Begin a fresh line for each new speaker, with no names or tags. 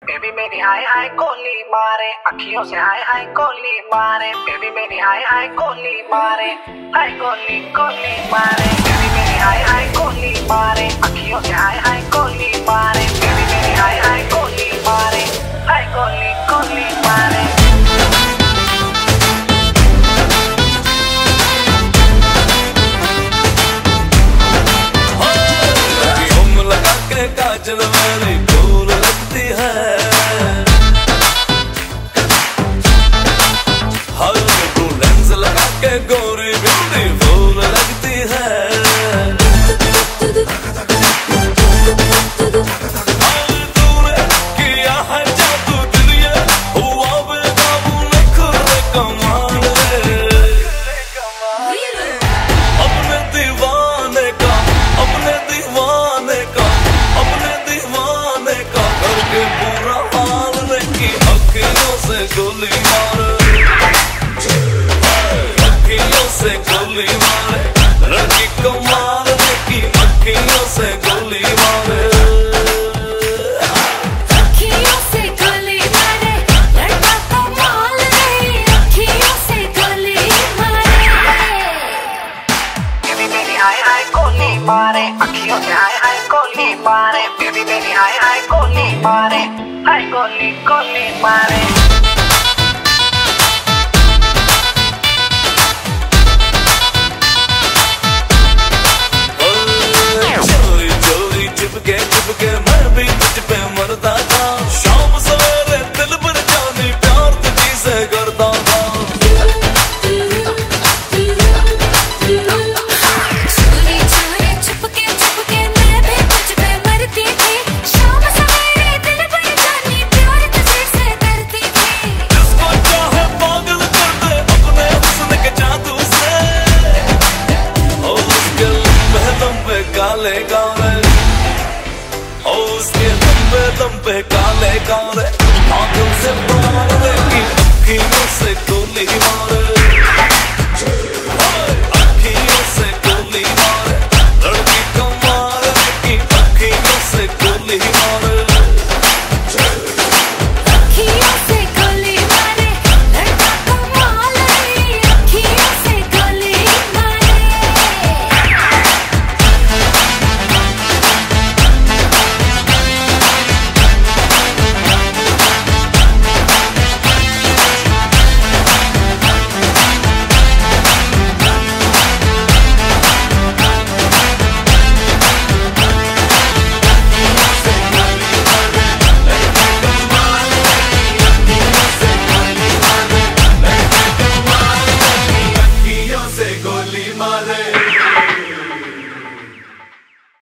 Baby मेरी हाय हाय कोली मारे, अखियों से हाय हाय कोली मारे। बेबी मेरी हाय हाय कोली मारे, हाय कोली कोली मारे। बेबी मेरी हाय हाय कोली मारे, अखियों से हाय हाय कोली मारे। बेबी मेरी हाय हाय कोली मारे, हाय कोली कोली मारे।
काजल मेरी गोल लगती है, हर ब्लू लेंस लगा के गोरी ब्यूटीफुल लगती है। तूने किया है जादू दिल ये, हुआ बेकाबू नखरे कमाल रे। अपने दीवाने का, अपने दीवाने का, अपने दीवाने का करके बुरा हाल नहीं। अखियों से गोली मारे, अखियों से गोली मारे, लड़की कमाल नहीं। अखियों से गोली मारे,
अखियों से गोली मारे, लड़का कमाल नहीं। अखियों से गोली मारे।
बेबी मेरी हाय हाय कोली मारे, अखियों से हाय हाय कोली मारे। बेबी मेरी हाय हाय कोली मारे, हाय कोली कोली मारे।
चोरी चोरी चिपके चिपके मैं भी तुझ पे मरता था। शाम सवेरे दिल पर जानी प्यार तुझी से करता था।
चोरी चोरी छुपके छुपके मैं भी तुझ पे मरती थी। शाम सवेरे दिल पर जानी प्यार तुझे से करती थी।
जिसको चाहे पागल कर दे अपने हुस्न के जादू से। और उसके लंबे लंबे काले काले, और उसके लंबे लंबे काले काले